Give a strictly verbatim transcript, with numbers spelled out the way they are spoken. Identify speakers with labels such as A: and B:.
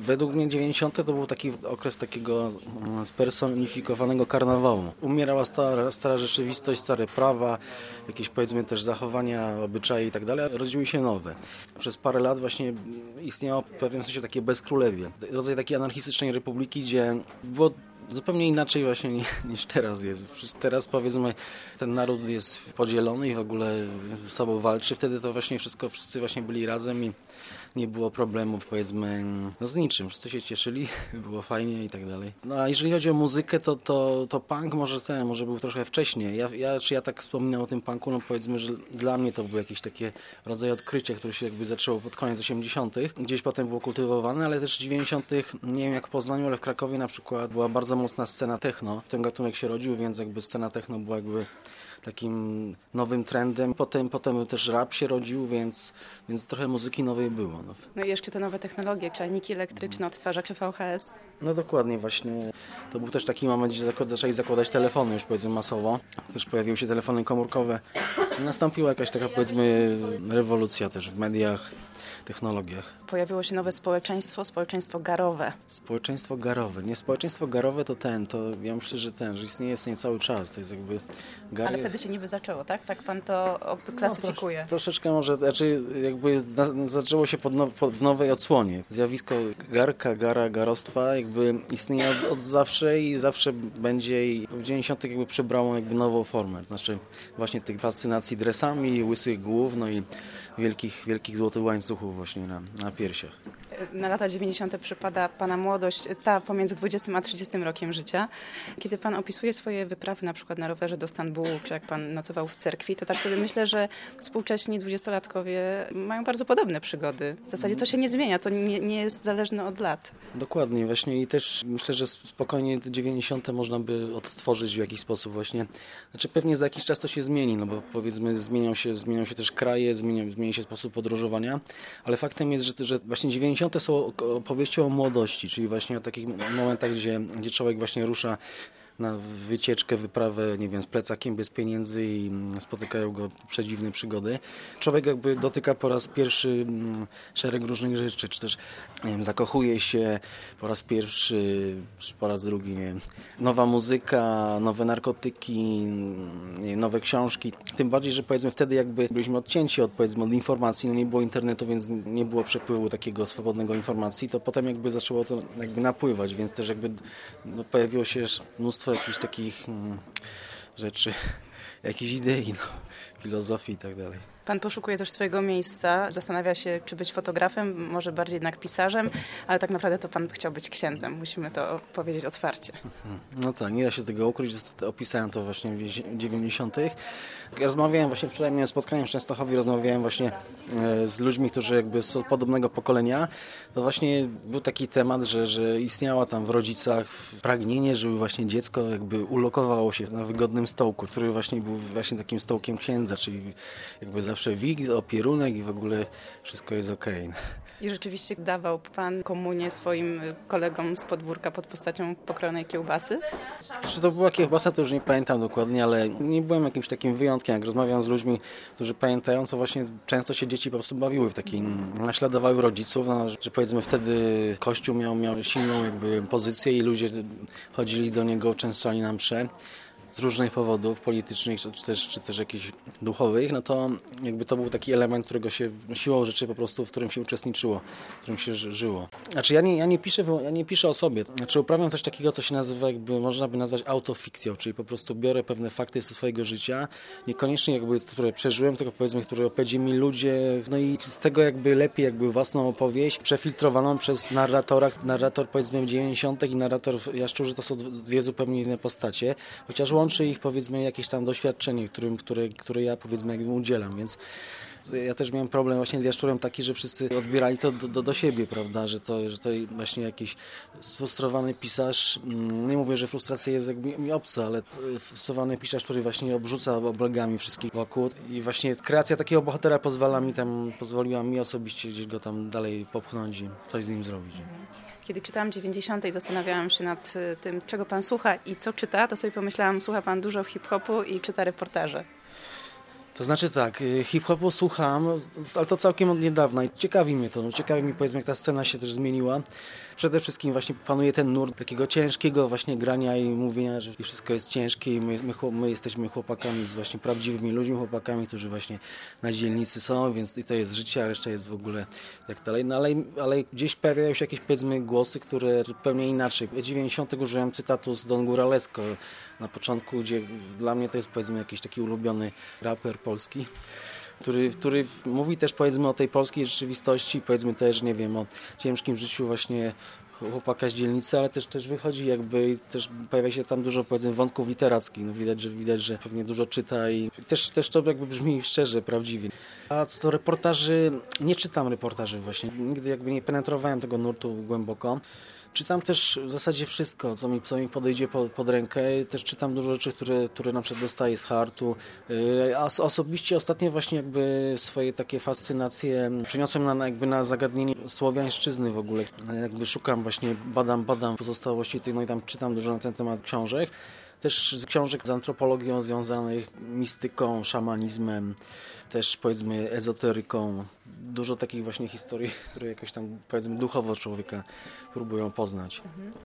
A: według mnie dziewięćdziesiąte to był taki okres takiego spersonifikowanego karnawału. Umierała stara, stara rzeczywistość, stare prawa, jakieś powiedzmy też zachowania, obyczaje i tak dalej, a rodziły się nowe. Przez parę lat właśnie istniało w pewnym sensie takie bezkrólewie. Rodzaj takiej anarchistycznej republiki, gdzie było zupełnie inaczej właśnie niż teraz jest. Teraz powiedzmy ten naród jest podzielony i w ogóle z sobą walczy. Wtedy to właśnie wszystko, wszyscy właśnie byli razem i nie było problemów powiedzmy no z niczym. Wszyscy się cieszyli, było fajnie i tak dalej. No a jeżeli chodzi o muzykę, to, to, to punk może ten, może był trochę wcześniej. Ja, ja, czy ja tak wspominam o tym punku, no powiedzmy, że dla mnie to było jakieś takie rodzaj odkrycia, które się jakby zaczęło pod koniec osiemdziesiątych. Gdzieś potem było kultywowane, ale też w dziewięćdziesiątych, nie wiem jak w Poznaniu, ale w Krakowie na przykład była bardzo mocna scena techno. Ten gatunek się rodził, więc jakby scena techno była jakby takim nowym trendem. Potem, potem też rap się rodził, więc, więc trochę muzyki nowej było. No.
B: No i jeszcze te nowe technologie, czajniki elektryczne, odtwarzacze V H S.
A: No dokładnie, właśnie to był też taki moment, gdzie zaczęli zakładać telefony już powiedzmy masowo. Też pojawiły się telefony komórkowe. Nastąpiła jakaś taka powiedzmy rewolucja też w mediach, technologiach.
B: Pojawiło się nowe społeczeństwo, społeczeństwo garowe.
A: Społeczeństwo garowe. Nie, społeczeństwo garowe to ten, to ja myślę, że ten, że istnieje, istnieje cały czas. To jest jakby... Gar
B: Ale
A: jest...
B: wtedy się niby zaczęło, tak? Tak pan to klasyfikuje.
A: No, trosz, troszeczkę może, znaczy jakby na, zaczęło się pod now, pod, w nowej odsłonie. Zjawisko garka, gara, garostwa jakby istnieje od, od zawsze i zawsze będzie i w dziewięćdziesiątych jakby przybrało jakby nową formę. To znaczy właśnie tych fascynacji dresami, łysych głów, no i wielkich, wielkich złotych łańcuchów właśnie na, na piersiach.
B: Na lata dziewięćdziesiąte przypada pana młodość, ta pomiędzy dwudziestym a trzydziestym rokiem życia. Kiedy pan opisuje swoje wyprawy na przykład na rowerze do Stambułu, czy jak pan nocował w cerkwi, to tak sobie myślę, że współcześni dwudziestolatkowie mają bardzo podobne przygody. W zasadzie to się nie zmienia, to nie, nie jest zależne od lat.
A: Dokładnie, właśnie i też myślę, że spokojnie te dziewięćdziesiąte można by odtworzyć w jakiś sposób właśnie. Znaczy pewnie za jakiś czas to się zmieni, no bo powiedzmy zmienią się, zmienią się też kraje, zmienią, zmieni się sposób podróżowania, ale faktem jest, że, że właśnie dziewięćdziesiąte są opowieścią o młodości, czyli właśnie o takich momentach, gdzie, gdzie człowiek właśnie rusza na wycieczkę, wyprawę, nie wiem, z plecakiem bez pieniędzy i spotykają go przedziwne przygody. Człowiek jakby dotyka po raz pierwszy szereg różnych rzeczy, czy też nie wiem, zakochuje się po raz pierwszy, czy po raz drugi, nie wiem, nowa muzyka, nowe narkotyki, nie wiem, nowe książki. Tym bardziej, że powiedzmy wtedy jakby byliśmy odcięci od, powiedzmy, od informacji, no nie było internetu, więc nie było przepływu takiego swobodnego informacji, to potem jakby zaczęło to jakby napływać, więc też jakby no, pojawiło się mnóstwo jakichś takich hmm, rzeczy, jakichś idei, no, filozofii i tak dalej.
B: Pan poszukuje też swojego miejsca, zastanawia się, czy być fotografem, może bardziej jednak pisarzem, ale tak naprawdę to pan chciał być księdzem. Musimy to powiedzieć otwarcie.
A: No tak, nie da się tego ukryć. Opisałem to właśnie w dziewięćdziesiątych. Ja rozmawiałem właśnie wczoraj, miałem spotkanie w Częstochowie, rozmawiałem właśnie z ludźmi, którzy jakby są podobnego pokolenia. To właśnie był taki temat, że, że istniała tam w rodzicach pragnienie, żeby właśnie dziecko jakby ulokowało się na wygodnym stołku, który właśnie był właśnie takim stołkiem księdza, czyli jakby zawsze wig, opierunek i w ogóle wszystko jest okej. Okay.
B: I rzeczywiście dawał pan komunię swoim kolegom z podwórka pod postacią pokrojonej kiełbasy?
A: Czy to była kiełbasa, to już nie pamiętam dokładnie, ale nie byłem jakimś takim wyjątkiem. Jak rozmawiam z ludźmi, którzy pamiętają, to właśnie często się dzieci po prostu bawiły w takim, naśladowały rodziców, no, że powiedzmy wtedy Kościół miał, miał silną jakby pozycję i ludzie chodzili do niego, uczęszczali na msze. Z różnych powodów politycznych, czy też, czy też jakichś duchowych, no to jakby to był taki element, którego się siłą rzeczy po prostu, w którym się uczestniczyło, w którym się żyło. Znaczy ja nie, ja nie piszę, ja nie piszę o sobie. Znaczy uprawiam coś takiego, co się nazywa jakby, można by nazwać autofikcją, czyli po prostu biorę pewne fakty ze swojego życia, niekoniecznie jakby, które przeżyłem, tylko powiedzmy, które opowiedzieli mi ludzie, no i z tego jakby lepiej jakby własną opowieść, przefiltrowaną przez narratora. Narrator powiedzmy w dziewięćdziesiątych i narrator w Jaszczurze to są dwie zupełnie inne postacie, chociaż łączy ich powiedzmy jakieś tam doświadczenie, którym, które, które ja powiedzmy jakby udzielam, więc ja też miałem problem właśnie z Jaszczurem taki, że wszyscy odbierali to do, do, do siebie, prawda, że to, że to właśnie jakiś sfrustrowany pisarz, nie mówię, że frustracja jest jakby mi obca, ale frustrowany pisarz, który właśnie obrzuca obelgami wszystkich wokół i właśnie kreacja takiego bohatera pozwala mi tam, pozwoliła mi osobiście gdzieś go tam dalej popchnąć i coś z nim zrobić.
B: Kiedy czytałam dziewięćdziesiąte i zastanawiałam się nad tym, czego pan słucha i co czyta, to sobie pomyślałam, słucha pan dużo hip-hopu i czyta reportaże.
A: To znaczy tak, y, hip-hopu słucham, ale to całkiem od niedawna i ciekawi mnie to, no, ciekawi mnie powiedzmy jak ta scena się też zmieniła. Przede wszystkim właśnie panuje ten nurt takiego ciężkiego właśnie grania i mówienia, że wszystko jest ciężkie i my, my, chłop- my jesteśmy chłopakami, z właśnie prawdziwymi ludźmi, chłopakami, którzy właśnie na dzielnicy są, więc i to jest życie, a reszta jest w ogóle jak dalej. No ale, ale gdzieś pojawiają się jakieś powiedzmy głosy, które zupełnie inaczej. W dziewięćdziesiątych użyłem cytatu z Don Góralesco na początku, gdzie dla mnie to jest powiedzmy jakiś taki ulubiony raper polski. Który, który mówi też powiedzmy o tej polskiej rzeczywistości, powiedzmy też, nie wiem, o ciężkim życiu właśnie chłopaka z dzielnicy, ale też, też wychodzi jakby, też pojawia się tam dużo powiedzmy wątków literackich, no widać, że widać, że pewnie dużo czyta i też, też to jakby brzmi szczerze, prawdziwie. A co do reportaży, nie czytam reportaży właśnie, nigdy jakby nie penetrowałem tego nurtu głęboko. Czytam też w zasadzie wszystko, co mi, co mi podejdzie pod, pod rękę. Też czytam dużo rzeczy, które, które na przykład dostaję z hartu. Yy, A s- osobiście ostatnio właśnie jakby swoje takie fascynacje przeniosłem na, na jakby na zagadnienie słowiańszczyzny w ogóle. Jakby szukam właśnie, badam, badam pozostałości tych, no i tam czytam dużo na ten temat książek. Też z książek z antropologią związanych, mistyką, szamanizmem, też powiedzmy ezoteryką. Dużo takich właśnie historii, które jakoś tam powiedzmy duchowo człowieka próbują poznać.